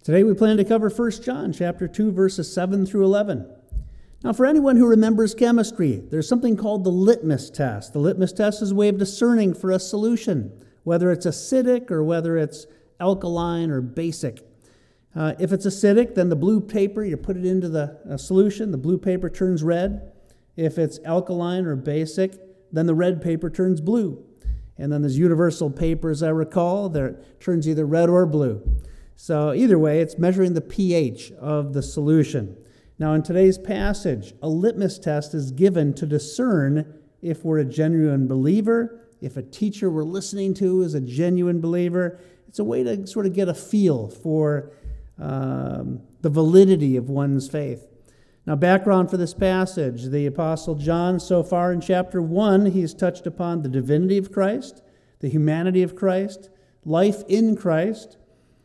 Today we plan to cover 1 John chapter 2, verses 7 through 11. Now, for anyone who remembers chemistry, there's something called the litmus test. The litmus test is a way of discerning for a solution, whether it's acidic or whether it's alkaline or basic. If it's acidic, then the blue paper, you put it into the solution, the blue paper turns red. If it's alkaline or basic, then the red paper turns blue. And then there's universal paper, as I recall, that turns either red or blue. So either way, it's measuring the pH of the solution. Now in today's passage, a litmus test is given to discern if we're a genuine believer, if a teacher we're listening to is a genuine believer. It's a way to sort of get a feel for the validity of one's faith. Now, background for this passage, the Apostle John, so far in chapter 1, he's touched upon the divinity of Christ, the humanity of Christ, life in Christ,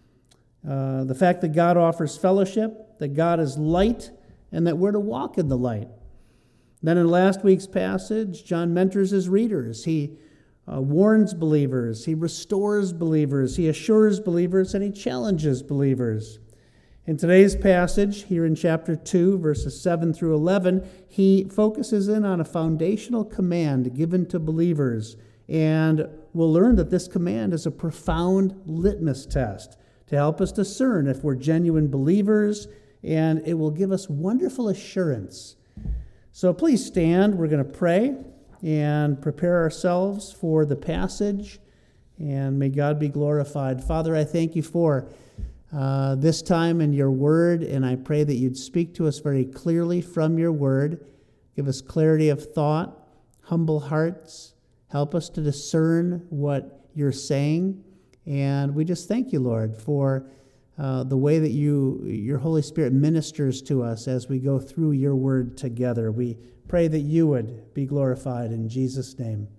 the fact that God offers fellowship, that God is light, and that we're to walk in the light. Then in last week's passage, John mentors his readers. He warns believers, he restores believers, he assures believers, and he challenges believers. In today's passage, here in chapter 2, verses 7 through 11, he focuses in on a foundational command given to believers, and we'll learn that this command is a profound litmus test to help us discern if we're genuine believers, and it will give us wonderful assurance. So please stand. We're going to pray and prepare ourselves for the passage, and may God be glorified. Father, I thank you for this time in your word, and I pray that you'd speak to us very clearly from your word. Give us clarity of thought, humble hearts. Help us to discern what you're saying. And we just thank you, Lord, for the way that your Holy Spirit ministers to us as we go through your word together. We pray that you would be glorified in Jesus' name.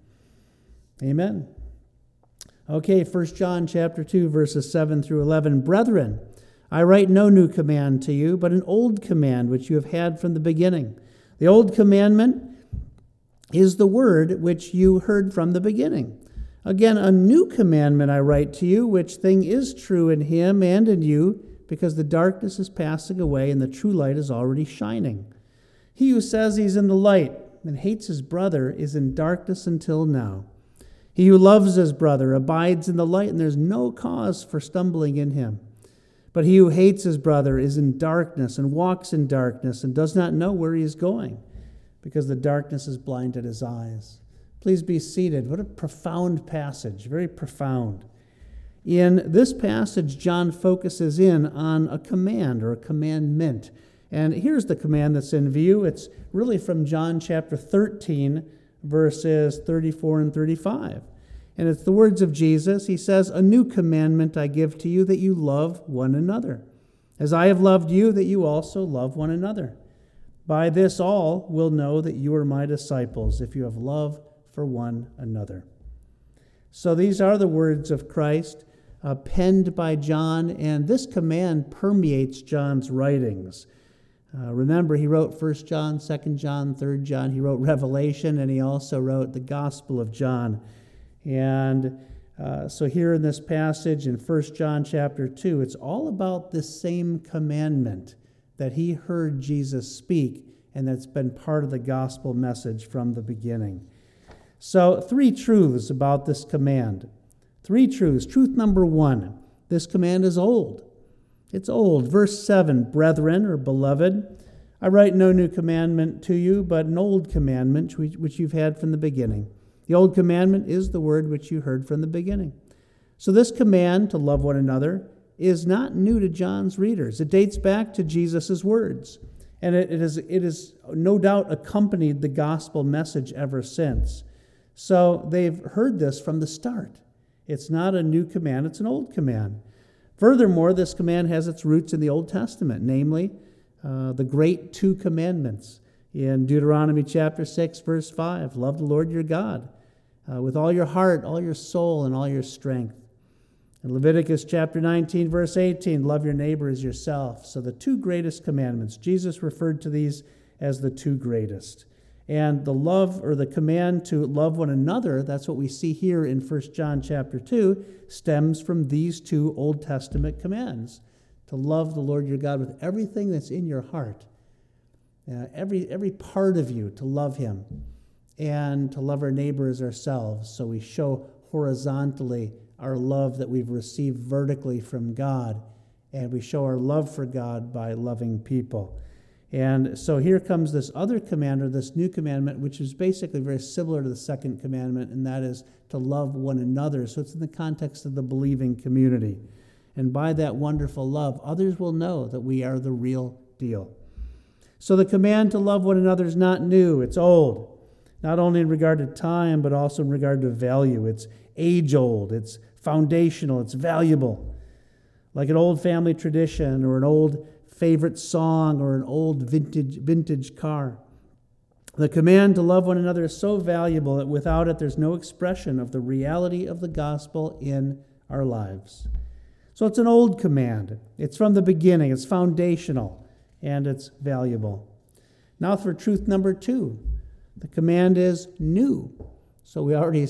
Amen. Okay, 1 John chapter 2, verses 7 through 11. Brethren, I write no new command to you, but an old command which you have had from the beginning. The old commandment is the word which you heard from the beginning. Again, a new commandment I write to you, which thing is true in him and in you, because the darkness is passing away and the true light is already shining. He who says he's in the light and hates his brother is in darkness until now. He who loves his brother abides in the light, and there's no cause for stumbling in him. But he who hates his brother is in darkness and walks in darkness and does not know where he is going, because the darkness has blinded his eyes. Please be seated. What a profound passage, very profound. In this passage, John focuses in on a command or a commandment. And here's the command that's in view. It's really from John chapter 13, verses 34 and 35. And it's the words of Jesus. He says, "A new commandment I give to you, that you love one another. As I have loved you, that you also love one another. By this all will know that you are my disciples, if you have love for one another." So these are the words of Christ, penned by John, and this command permeates John's writings. Remember, he wrote 1 John, 2 John, 3 John. He wrote Revelation, and he also wrote the Gospel of John. And so here in this passage in 1 John chapter 2, it's all about this same commandment that he heard Jesus speak, and that's been part of the gospel message from the beginning. So 3 truths about this command. 3 truths. Truth number 1, this command is old. It's old. Verse 7, brethren or beloved, I write no new commandment to you, but an old commandment which you've had from the beginning. The old commandment is the word which you heard from the beginning. So this command to love one another is not new to John's readers. It dates back to Jesus' words. And it has no doubt accompanied the gospel message ever since. So they've heard this from the start. It's not a new command, it's an old command. Furthermore, this command has its roots in the Old Testament, namely the great 2 commandments. In Deuteronomy chapter 6, verse 5, love the Lord your God with all your heart, all your soul, and all your strength. In Leviticus chapter 19, verse 18, love your neighbor as yourself. So the 2 greatest commandments, Jesus referred to these as the 2 greatest. And the love, or the command to love one another, that's what we see here in 1 John chapter 2, stems from these 2 Old Testament commands. to love the Lord your God with everything that's in your heart, every part of you, to love him, and to love our neighbor as ourselves. So we show horizontally our love that we've received vertically from God, and we show our love for God by loving people. And so here comes this other command, or this new commandment, which is basically very similar to the second commandment, and that is to love one another. So it's in the context of the believing community. And by that wonderful love, others will know that we are the real deal. So the command to love one another is not new, it's old. Not only in regard to time, but also in regard to value. It's age-old, it's foundational, it's valuable. Like an old family tradition, or an old favorite song, or an old vintage car. The command to love one another is so valuable that without it, there's no expression of the reality of the gospel in our lives. So it's an old command. It's from the beginning. It's foundational, and it's valuable. Now for truth number 2. The command is new. So we already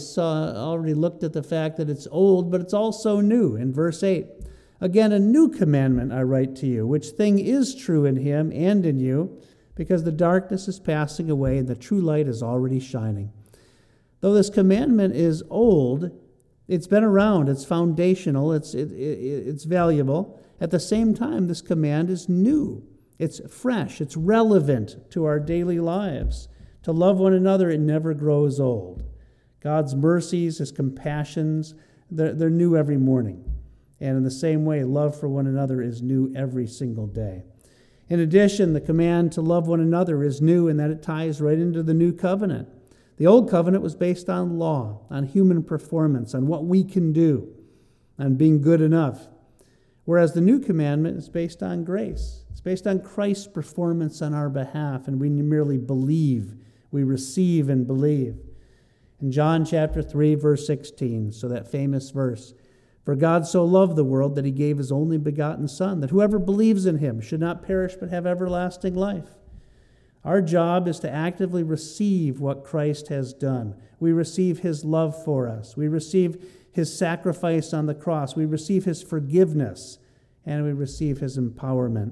looked at the fact that it's old, but it's also new in verse 8. Again, a new commandment I write to you, which thing is true in him and in you, because the darkness is passing away and the true light is already shining. Though this commandment is old, it's been around, it's foundational, it's valuable. At the same time, this command is new. It's fresh, it's relevant to our daily lives. To love one another, it never grows old. God's mercies, his compassions, they're new every morning. And in the same way, love for one another is new every single day. In addition, the command to love one another is new in that it ties right into the new covenant. The old covenant was based on law, on human performance, on what we can do, on being good enough. Whereas the new commandment is based on grace. It's based on Christ's performance on our behalf, and we merely believe. We receive and believe. In John chapter 3, verse 16, so that famous verse, "For God so loved the world that he gave his only begotten Son, that whoever believes in him should not perish but have everlasting life." Our job is to actively receive what Christ has done. We receive his love for us. We receive his sacrifice on the cross. We receive his forgiveness, and we receive his empowerment.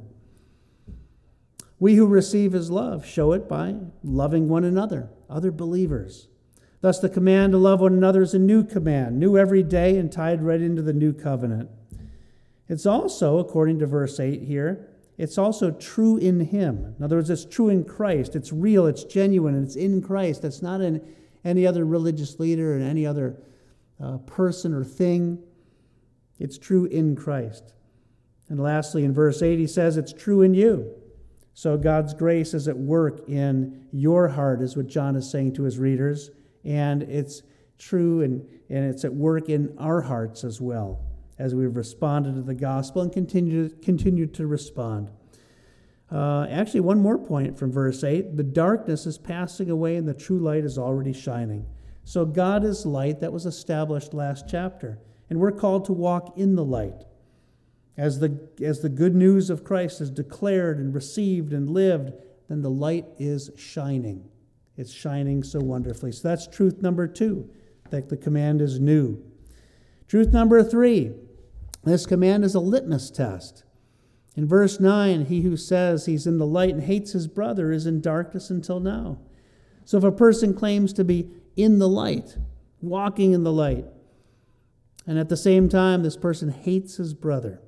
We who receive his love show it by loving one another, other believers. Thus, the command to love one another is a new command, new every day and tied right into the new covenant. It's also, according to verse 8 here, it's also true in him. In other words, it's true in Christ. It's real, it's genuine, and it's in Christ. It's not in any other religious leader or any other person or thing. It's true in Christ. And lastly, in verse 8, he says it's true in you. So God's grace is at work in your heart, is what John is saying to his readers. And it's true and it's at work in our hearts as well, as we've responded to the gospel and continue to respond. Actually, one more point from verse 8. The darkness is passing away and the true light is already shining. So God is light. That was established last chapter. And we're called to walk in the light. As the good news of Christ is declared and received and lived, then the light is shining. It's shining so wonderfully. So that's truth number 2, that the command is new. Truth number 3, this command is a litmus test. In verse 9, he who says he's in the light and hates his brother is in darkness until now. So if a person claims to be in the light, walking in the light, and at the same time this person hates his brother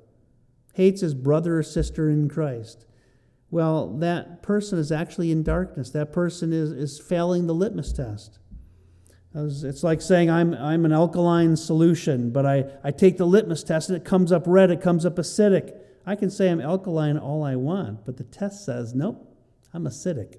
or sister in Christ, well, that person is actually in darkness. That person is failing the litmus test. It's like saying I'm an alkaline solution, but I take the litmus test and it comes up red, it comes up acidic. I can say I'm alkaline all I want, but the test says, nope, I'm acidic.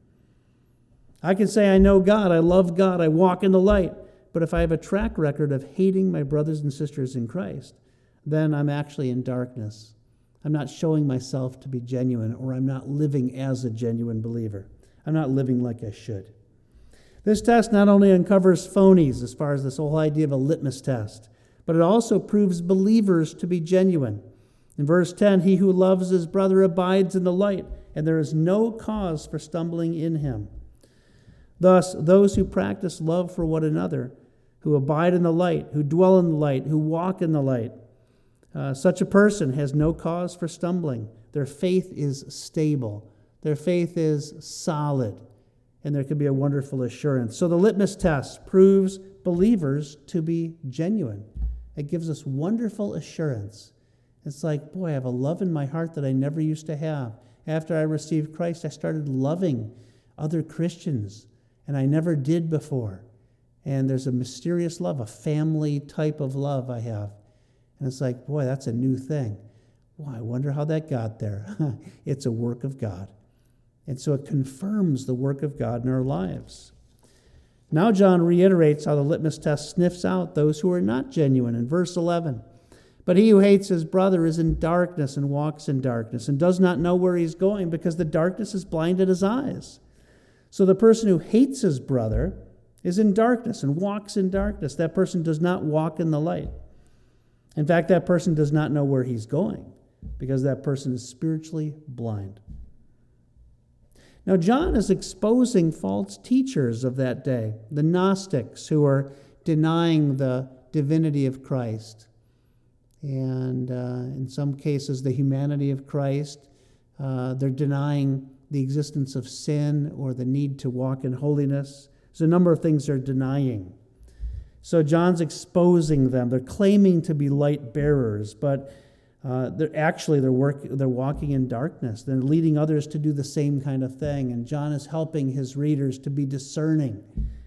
I can say I know God, I love God, I walk in the light, but if I have a track record of hating my brothers and sisters in Christ, then I'm actually in darkness. I'm not showing myself to be genuine, or I'm not living as a genuine believer. I'm not living like I should. This test not only uncovers phonies as far as this whole idea of a litmus test, but it also proves believers to be genuine. In verse 10, he who loves his brother abides in the light, and there is no cause for stumbling in him. Thus, those who practice love for one another, who abide in the light, who dwell in the light, who walk in the light, Such a person has no cause for stumbling. Their faith is stable. Their faith is solid. And there can be a wonderful assurance. So the litmus test proves believers to be genuine. It gives us wonderful assurance. It's like, boy, I have a love in my heart that I never used to have. After I received Christ, I started loving other Christians, and I never did before. And there's a mysterious love, a family type of love I have. And it's like, boy, that's a new thing. Well, I wonder how that got there. It's a work of God. And so it confirms the work of God in our lives. Now John reiterates how the litmus test sniffs out those who are not genuine in verse 11. But he who hates his brother is in darkness and walks in darkness and does not know where he's going because the darkness has blinded his eyes. So the person who hates his brother is in darkness and walks in darkness. That person does not walk in the light. In fact, that person does not know where he's going because that person is spiritually blind. Now, John is exposing false teachers of that day, the Gnostics who are denying the divinity of Christ. And in some cases, the humanity of Christ. They're denying the existence of sin or the need to walk in holiness. There's a number of things they're denying. So John's exposing them. They're claiming to be light bearers, but they're walking in darkness. They're leading others to do the same kind of thing. And John is helping his readers to be discerning.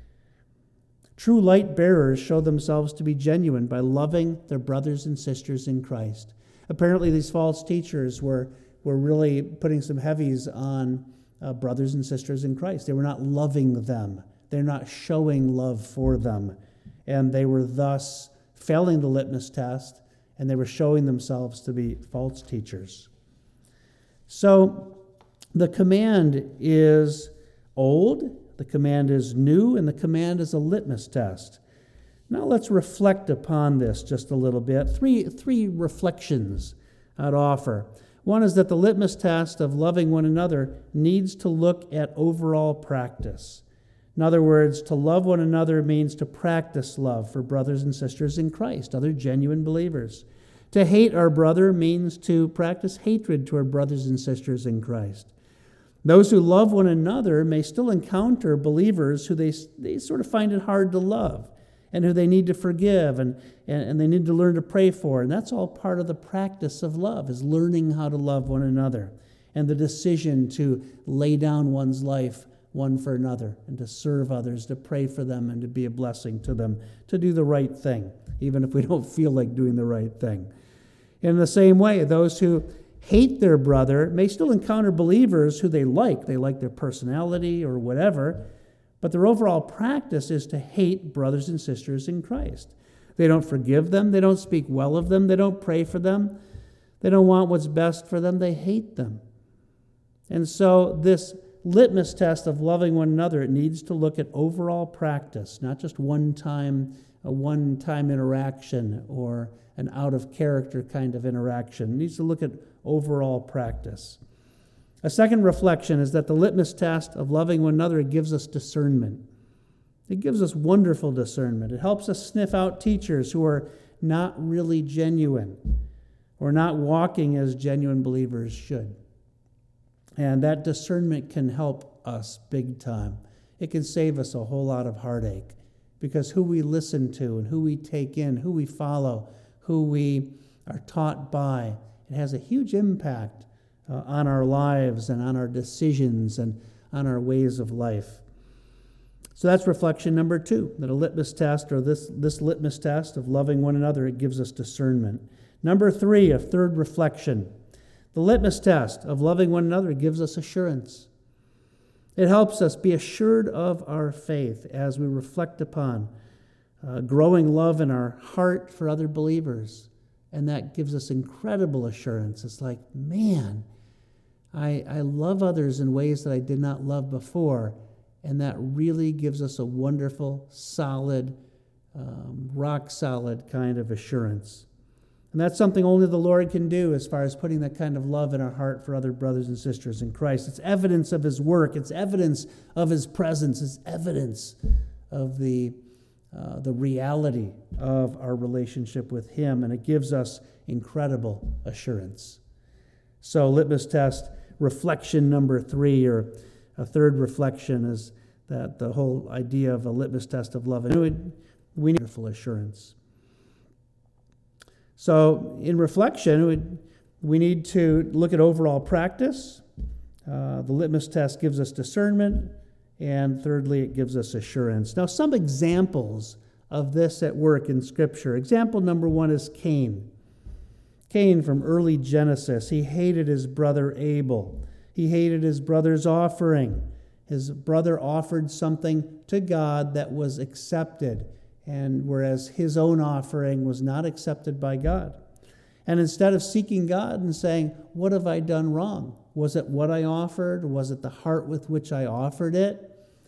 True light bearers show themselves to be genuine by loving their brothers and sisters in Christ. Apparently, these false teachers were really putting some heavies on brothers and sisters in Christ. They were not loving them. They're not showing love for them. And they were thus failing the litmus test, and they were showing themselves to be false teachers. So the command is old, the command is new, and the command is a litmus test. Now let's reflect upon this just a little bit. Three reflections I'd offer. One is that the litmus test of loving one another needs to look at overall practice. In other words, to love one another means to practice love for brothers and sisters in Christ, other genuine believers. To hate our brother means to practice hatred to our brothers and sisters in Christ. Those who love one another may still encounter believers who they sort of find it hard to love and who they need to forgive and they need to learn to pray for. And that's all part of the practice of love, is learning how to love one another and the decision to lay down one's life one for another and to serve others, to pray for them and to be a blessing to them, to do the right thing, even if we don't feel like doing the right thing. In the same way, those who hate their brother may still encounter believers who they like. They like their personality or whatever, but their overall practice is to hate brothers and sisters in Christ. They don't forgive them. They don't speak well of them. They don't pray for them. They don't want what's best for them. They hate them. And so this litmus test of loving one another, it needs to look at overall practice, not just a one-time interaction or an out-of-character kind of interaction. It needs to look at overall practice. A second reflection is that the litmus test of loving one another, it gives us discernment. It gives us wonderful discernment. It helps us sniff out teachers who are not really genuine or not walking as genuine believers should. And that discernment can help us big time. It can save us a whole lot of heartache, because who we listen to and who we take in, who we follow, who we are taught by, it has a huge impact on our lives and on our decisions and on our ways of life. So that's reflection number 2, that a litmus test, or this litmus test of loving one another, it gives us discernment. Number 3, a third reflection. The litmus test of loving one another gives us assurance. It helps us be assured of our faith as we reflect upon growing love in our heart for other believers. And that gives us incredible assurance. It's like, man, I love others in ways that I did not love before. And that really gives us a wonderful, solid, rock-solid kind of assurance. And that's something only the Lord can do as far as putting that kind of love in our heart for other brothers and sisters in Christ. It's evidence of His work. It's evidence of His presence. It's evidence of the the reality of our relationship with Him, and it gives us incredible assurance. So, litmus test reflection number 3, or a third reflection, is that the whole idea of a litmus test of love. And we need wonderful assurance. So, in reflection, we need to look at overall practice. The litmus test gives us discernment. And thirdly, it gives us assurance. Now, some examples of this at work in Scripture. Example number 1 is Cain. Cain from early Genesis. He hated his brother Abel. He hated his brother's offering. His brother offered something to God that was accepted, and whereas his own offering was not accepted by God. And instead of seeking God and saying, what have I done wrong? Was it what I offered? Was it the heart with which I offered it?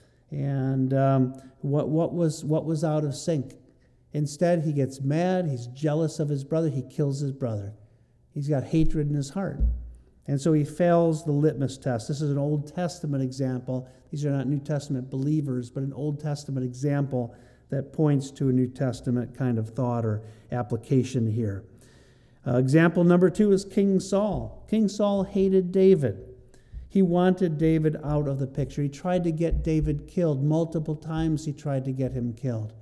And what was out of sync? Instead, he gets mad. He's jealous of his brother. He kills his brother. He's got hatred in his heart. And so he fails the litmus test. This is an Old Testament example. These are not New Testament believers, but an Old Testament example that points to a New Testament kind of thought or application here. Example number 2 is King Saul. King Saul hated David. He wanted David out of the picture. He tried to get David killed. Multiple times he tried to get him killed.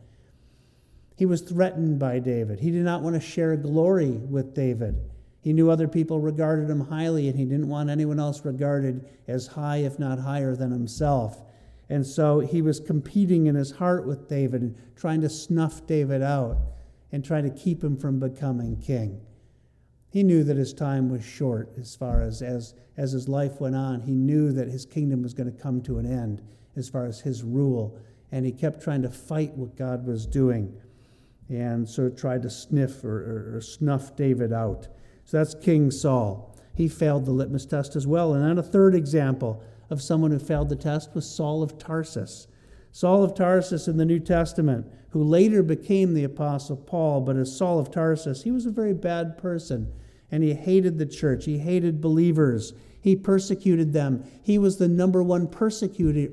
He was threatened by David. He did not want to share glory with David. He knew other people regarded him highly, and he didn't want anyone else regarded as high, if not higher, than himself. And so he was competing in his heart with David and trying to snuff David out and trying to keep him from becoming king. He knew that his time was short as far as his life went on. He knew that his kingdom was going to come to an end as far as his rule. And he kept trying to fight what God was doing. And so tried to sniff or snuff David out. So that's King Saul. He failed the litmus test as well. And then a third example of someone who failed the test was Saul of Tarsus. Saul of Tarsus in the New Testament, who later became the Apostle Paul, but as Saul of Tarsus, he was a very bad person, and he hated the church. He hated believers. He persecuted them. He was the number one persecutor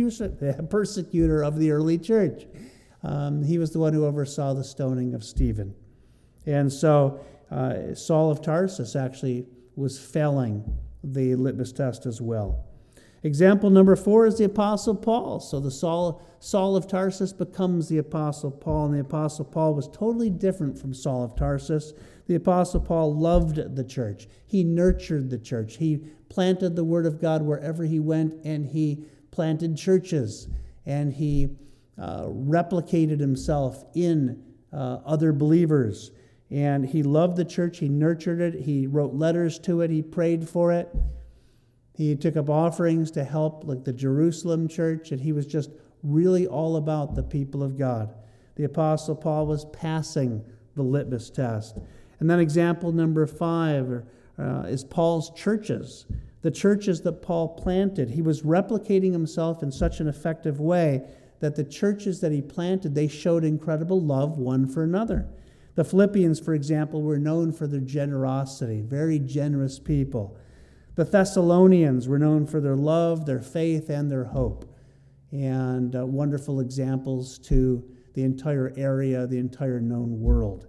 of the early church. He was the one who oversaw the stoning of Stephen. And so Saul of Tarsus actually was failing the litmus test as well. Example number 4 is the Apostle Paul. So the Saul of Tarsus becomes the Apostle Paul, and the Apostle Paul was totally different from Saul of Tarsus. The Apostle Paul loved the church. He nurtured the church. He planted the Word of God wherever he went, and he planted churches, and he replicated himself in other believers. And he loved the church. He nurtured it. He wrote letters to it. He prayed for it. He took up offerings to help, like the Jerusalem church, and he was just really all about the people of God. The Apostle Paul was passing the litmus test. And then example number 5 is Paul's churches. The churches that Paul planted. He was replicating himself in such an effective way that the churches that he planted, they showed incredible love one for another. The Philippians, for example, were known for their generosity, very generous people. The Thessalonians were known for their love, their faith, and their hope. And wonderful examples to the entire area, the entire known world.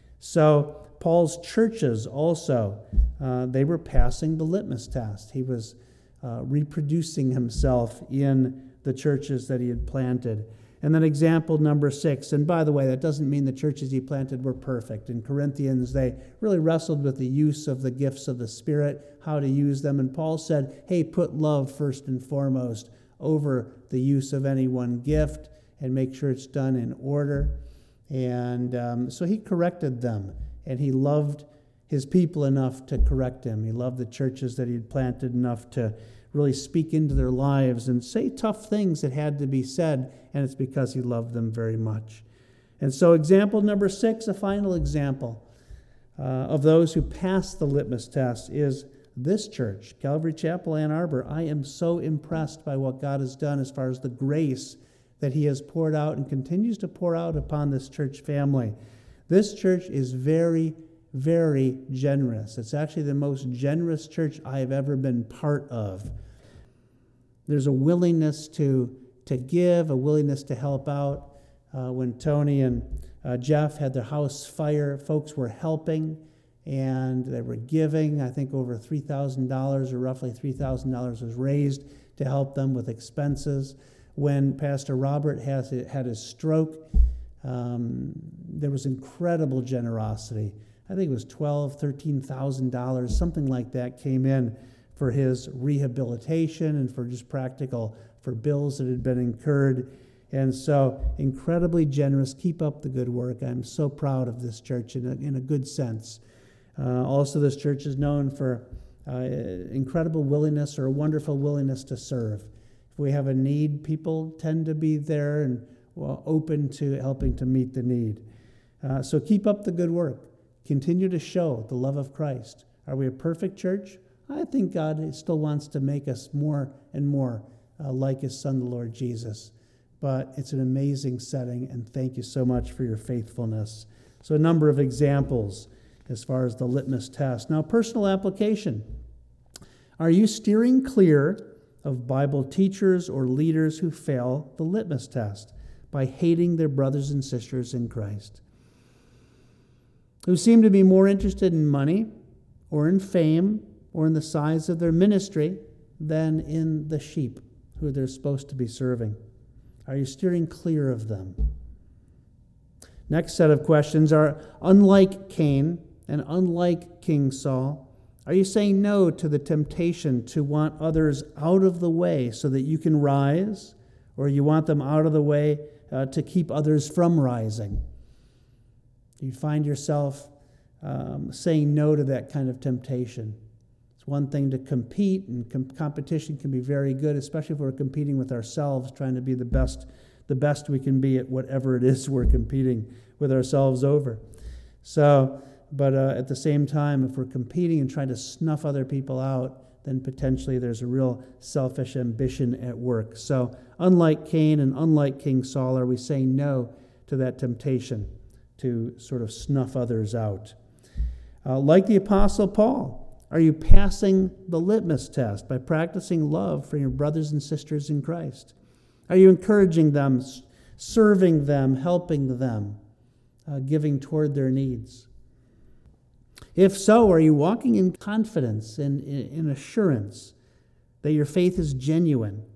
So Paul's churches also, they were passing the litmus test. He was reproducing himself in the churches that he had planted. And then example number 6, and by the way, that doesn't mean the churches he planted were perfect. In Corinthians, they really wrestled with the use of the gifts of the Spirit, how to use them. And Paul said, hey, put love first and foremost over the use of any one gift and make sure it's done in order. And so he corrected them, and he loved his people enough to correct him. He loved the churches that he had planted enough to really speak into their lives and say tough things that had to be said, and it's because he loved them very much. And so example number 6, a final example of those who passed the litmus test is this church, Calvary Chapel, Ann Arbor. I am so impressed by what God has done as far as the grace that he has poured out and continues to pour out upon this church family. This church is very, very generous. It's actually the most generous church I have ever been part of. There's a willingness to give, a willingness to help out. when Tony and Jeff had their house fire. Folks were helping, and they were giving. I think over $3,000, or roughly $3,000 was raised to help them with expenses. When Pastor Robert had his stroke, there was incredible generosity. I think it was $12,000, $13,000, something like that came in for his rehabilitation and for just practical, for bills that had been incurred. And so incredibly generous. Keep up the good work. I'm so proud of this church in a good sense. Also, this church is known for incredible willingness, or a wonderful willingness to serve. If we have a need, people tend to be there and open to helping to meet the need. So keep up the good work. Continue to show the love of Christ. Are we a perfect church? I think God still wants to make us more and more like His Son, the Lord Jesus. But it's an amazing setting, and thank you so much for your faithfulness. So a number of examples as far as the litmus test. Now, personal application. Are you steering clear of Bible teachers or leaders who fail the litmus test by hating their brothers and sisters in Christ, who seem to be more interested in money or in fame or in the size of their ministry than in the sheep who they're supposed to be serving? Are you steering clear of them? Next set of questions are, unlike Cain and unlike King Saul, are you saying no to the temptation to want others out of the way so that you can rise, or you want them out of the way to keep others from rising? You find yourself saying no to that kind of temptation. It's one thing to compete, and competition can be very good, especially if we're competing with ourselves, trying to be the best we can be at whatever it is we're competing with ourselves over. But at the same time, if we're competing and trying to snuff other people out, then potentially there's a real selfish ambition at work. So unlike Cain and unlike King Saul, are we saying no to that temptation to sort of snuff others out? Like the Apostle Paul, are you passing the litmus test by practicing love for your brothers and sisters in Christ? Are you encouraging them, serving them, helping them, giving toward their needs? If so, are you walking in confidence and in assurance that your faith is genuine?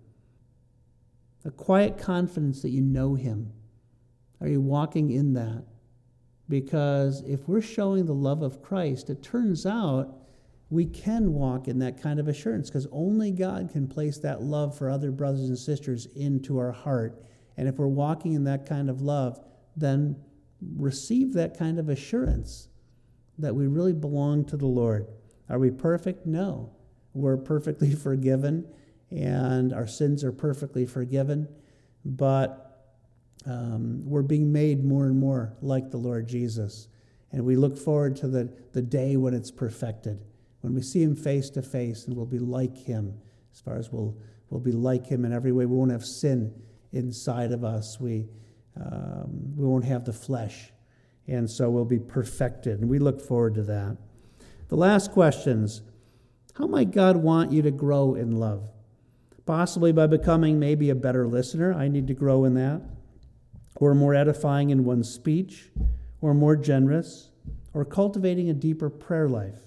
A quiet confidence that you know Him. Are you walking in that? Because if we're showing the love of Christ, it turns out we can walk in that kind of assurance, because only God can place that love for other brothers and sisters into our heart. And if we're walking in that kind of love, then receive that kind of assurance that we really belong to the Lord. Are we perfect? No. We're perfectly forgiven, and our sins are perfectly forgiven, but we're being made more and more like the Lord Jesus. And we look forward to the day when it's perfected, when we see Him face to face, and we'll be like Him, as far as we'll be like Him in every way. We won't have sin inside of us. We won't have the flesh. And so we'll be perfected, and we look forward to that. The last questions: how might God want you to grow in love? Possibly by becoming maybe a better listener. I need to grow in that. Or more edifying in one's speech, or more generous, or cultivating a deeper prayer life.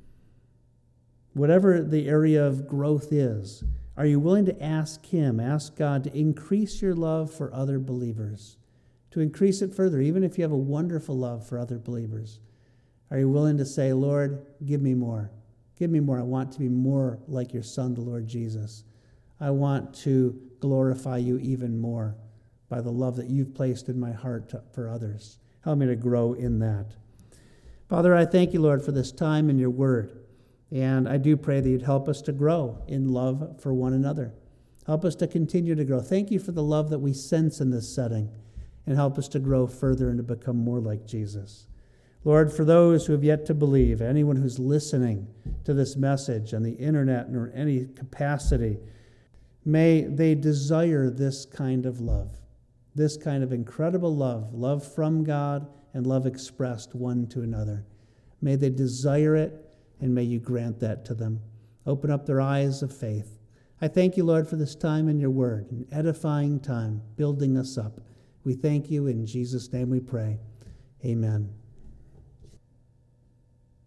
Whatever the area of growth is, are you willing to ask God to increase your love for other believers? To increase it further, even if you have a wonderful love for other believers. Are you willing to say, Lord, give me more. Give me more. I want to be more like your Son, the Lord Jesus. I want to glorify you even more by the love that you've placed in my heart for others. Help me to grow in that. Father, I thank you, Lord, for this time in your word. And I do pray that you'd help us to grow in love for one another. Help us to continue to grow. Thank you for the love that we sense in this setting. And help us to grow further and to become more like Jesus. Lord, for those who have yet to believe, anyone who's listening to this message on the internet or any capacity, may they desire this kind of love, this kind of incredible love from God and love expressed one to another. May they desire it, and may you grant that to them. Open up their eyes of faith. I thank you, Lord, for this time in your word, an edifying time, building us up. We thank you. In Jesus' name we pray. Amen.